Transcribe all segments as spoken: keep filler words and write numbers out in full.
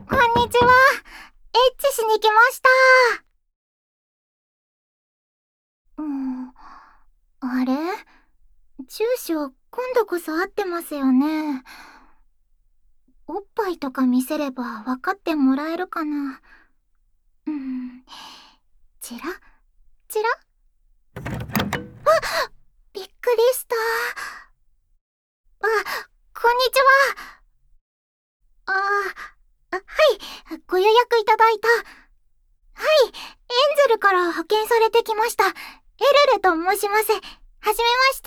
こんにちは。エッチしに来ました。うん、あれ？住所、今度こそ合ってますよね。おっぱいとか見せれば分かってもらえるかな。うん、チラチラ。あ、びっくりした。あ、こんにちは。あ、あ、はい、ご予約いただいた。はい、エンゼルから派遣されてきました。エルルと申します。はじめまして。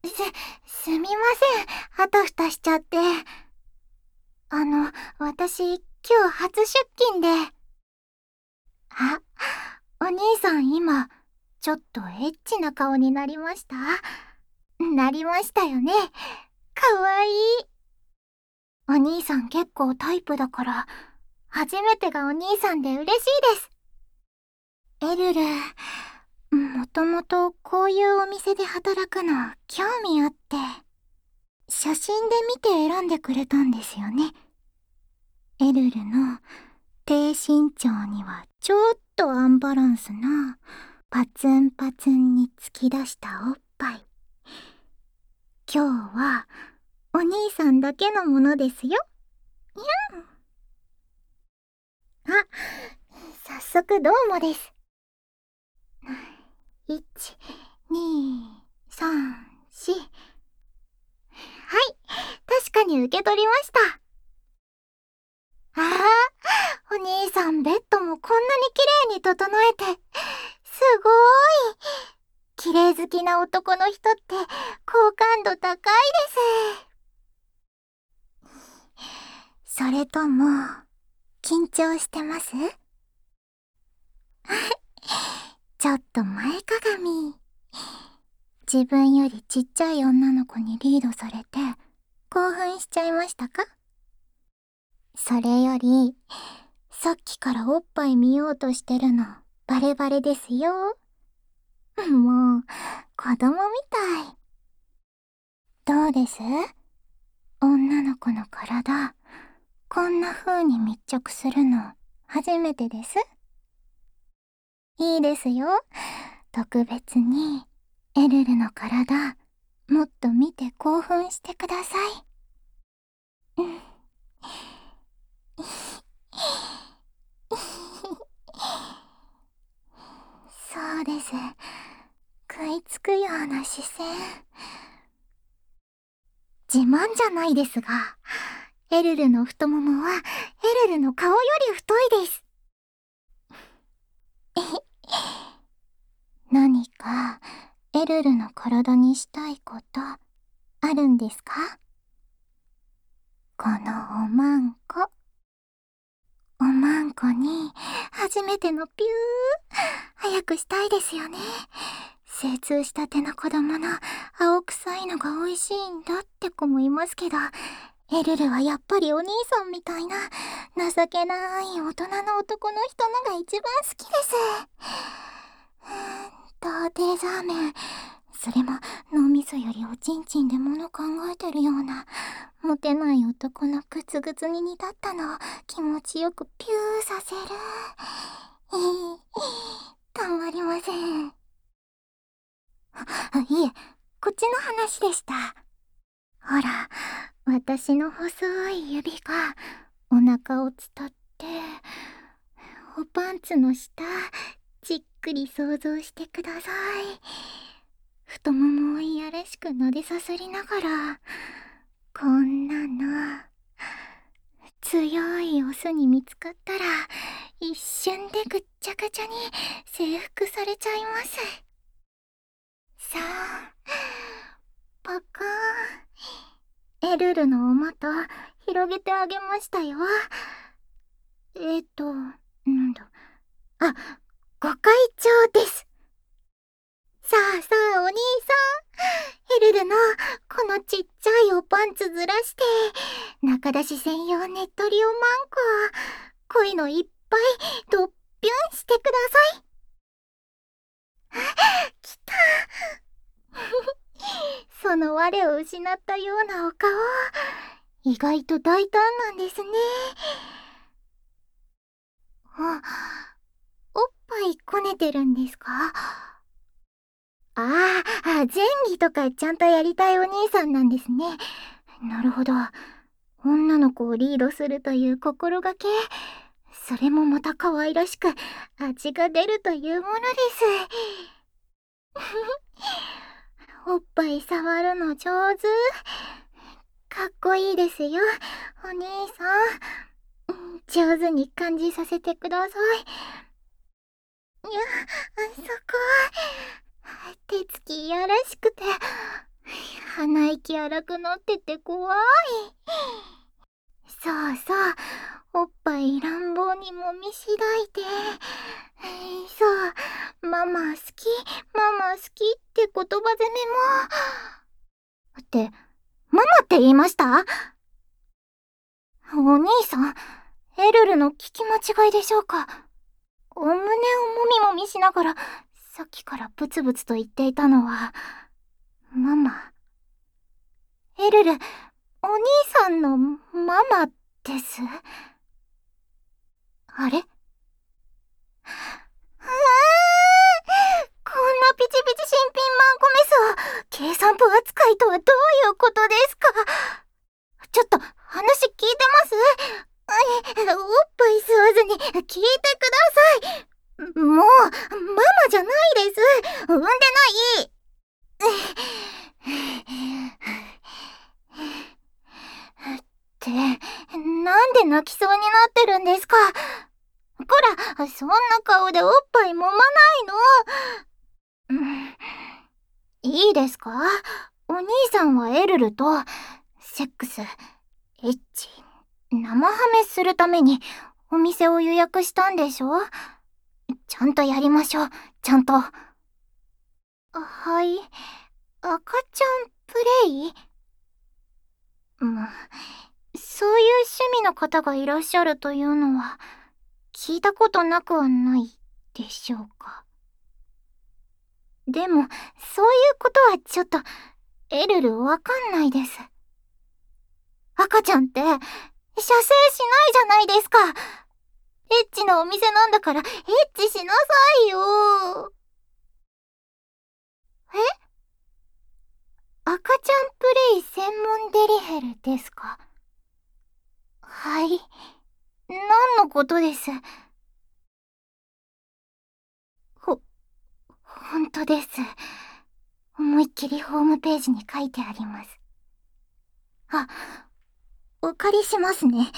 す、すみません。あたふたしちゃって。あの、私、今日初出勤で。あ、お兄さん今、ちょっとエッチな顔になりました？なりましたよね。かわいい。お兄さん結構タイプだから、初めてがお兄さんで嬉しいです。エルル、もともとこういうお店で働くの興味あって、写真で見て選んでくれたんですよね。エルルの低身長にはちょっとアンバランスなパツンパツンに突き出したおっぱい。今日はお兄さんだけのものですよ。にゃん。あ、早速どうもです。いち、に、さん、し。はい、確かに受け取りました。ああ、お兄さんベッドもこんなに綺麗に整えて、すごーい。綺麗好きな男の人って好感度高いです。それとも、緊張してます？ちょっと前かがみ。自分よりちっちゃい女の子にリードされて興奮しちゃいましたか？それより、さっきからおっぱい見ようとしてるのバレバレですよ。もう、子供みたい。どうです？女の子の体、こんな風に密着するの初めてです。いいですよ。特別にエルルの体、もっと見て興奮してください。うん。そうです。食いつくような視線。自慢じゃないですが、エルルの太ももはエルルの顔より太いです。何かエルルの体にしたいことあるんですか？このおまんこ。おまんこに初めてのピュー早くしたいですよね。精通したての子供の青臭いのが美味しいんだって子もいますけど、エルルはやっぱりお兄さんみたいな情けない大人の男の人のが一番好きです。うーんと、デザーメン。それも脳みそよりおちんちんで物考えてるようなモテない男のグツグツに煮立ったのを気持ちよくピューさせる。いい、たまりません。あ、いえ、こっちの話でした。ほら、私の細い指がお腹を伝っておパンツの下じっくり想像してください。太ももをいやらしく撫でさすりながら、こんなの強いオスに見つかったら一瞬でぐっちゃぐちゃに征服されちゃいます。さあ、パカーン。エルルのお股広げてあげましたよ。えっと、なんだ。あ、ご会長です。さあさあお兄さん、エルルのこのちっちゃいおパンツずらして中出し専用ねっとりおまんこ、恋のいっぱいドッピュンしてください。きた。その我を失ったようなお顔、 意外と大胆なんですね。あ、おっぱいこねてるんですか？ああ、前儀とかちゃんとやりたいお兄さんなんですね。なるほど。女の子をリードするという心がけ。それもまた可愛らしく、味が出るというものです。おっぱい触るの上手。かっこいいですよ、お兄さん。上手に感じさせてください。いや、そこ。手つきいやらしくて、鼻息荒くなってて怖い。そうそう、おっぱい乱暴にもみしだいて。そう、ママ好き、ママ好きって言葉攻めも。って、ママって言いました？お兄さん、エルルの聞き間違いでしょうか？お胸をもみもみしながら、さっきからブツブツと言っていたのは、ママ。エルル、お兄さんのママです。あれ？うーん、こんなピチピチ新品マンコメスを計算部扱いとはどういうことですか？ちょっと話聞いてます？おっぱい吸わずに聞いてください。もう、ママじゃないです。産んでない。って、なんで泣きそうになってるんですか？こら、そんな顔でおっぱい揉まないの。いいですか？お兄さんはエルルと、セックス、エッチ、生ハメするためにお店を予約したんでしょ？ちゃんとやりましょう、ちゃんと。はい、赤ちゃんプレイ？まあ、そういう趣味の方がいらっしゃるというのは、聞いたことなくはないでしょうか。でも、そういうことはちょっと、エルルわかんないです。赤ちゃんって、射精しないじゃないですか。エッチなお店なんだから、エッチしなさいよ。え？赤ちゃんプレイ専門デリヘルですか？はい。何のことです？ほ、ほんとです。思いっきりホームページに書いてあります。あ、お借りしますね。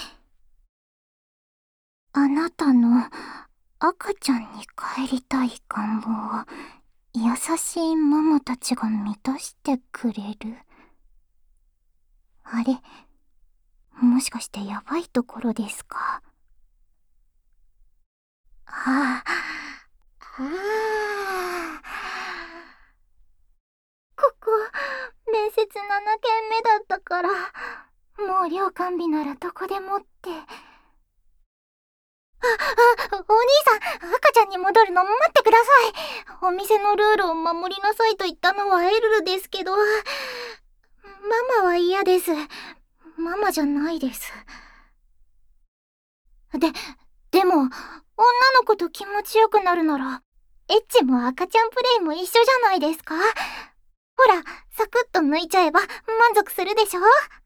あなたの赤ちゃんに帰りたい願望を優しいママたちが満たしてくれる。あれ、もしかしてやばいところですか？ああ、ああ。ここ、面接ななけんめだったから、もう寮完備ならどこでもって。あ、あ、お兄さん、赤ちゃんに戻るの待ってください。お店のルールを守りなさいと言ったのはエルルですけど、ママは嫌です。ママじゃないです。で、でも、女の子と気持ちよくなるなら、エッチも赤ちゃんプレイも一緒じゃないですか？ほら、サクッと抜いちゃえば満足するでしょ？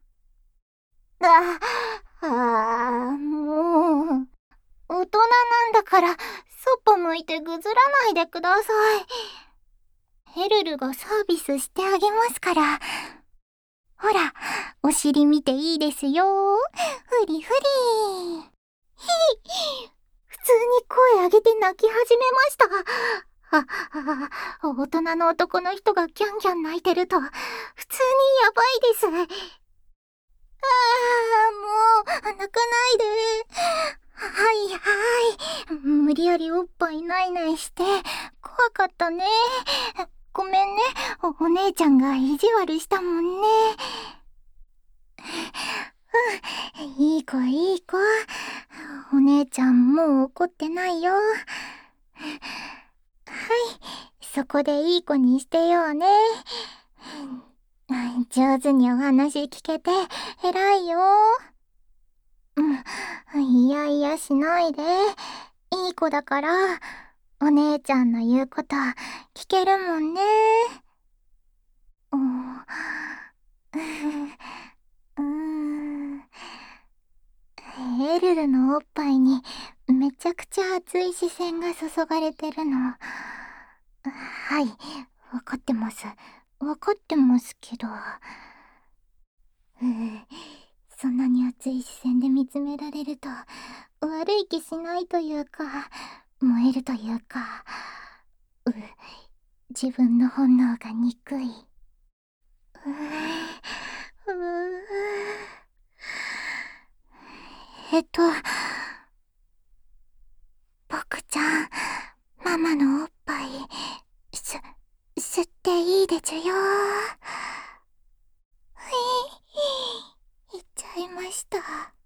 あ、あー、もう。大人なんだから、そっぽ向いてぐずらないでください。エルルがサービスしてあげますから。ほら、お尻見ていいですよ。ふりふり。ひぃ、普通に声上げて泣き始めました。あ、あ、大人の男の人がギャンギャン泣いてると、普通にやばいです。ああ、もう、泣かないで。はいはい。無理やりおっぱいないないして、怖かったね。ごめんね。お、お姉ちゃんが意地悪したもんね。うん、いい子いい子。お姉ちゃんもう怒ってないよ。はい。そこでいい子にしてようね。 上手にお話聞けて偉いよ。うん、いやいやしないで。いい子だから、お姉ちゃんの言うこと聞けるもんね。おう、うーん、エルルのおっぱいにめちゃくちゃ熱い視線が注がれてるの。はい、わかってます。わかってますけど。うーそんなに熱い視線で見つめられると悪い気しないというか、燃えるというか、う自分の本能が憎い。うーうーえっと僕ちゃん、ママのおっぱいす吸っていいでちゅよ。はい、言っちゃいました。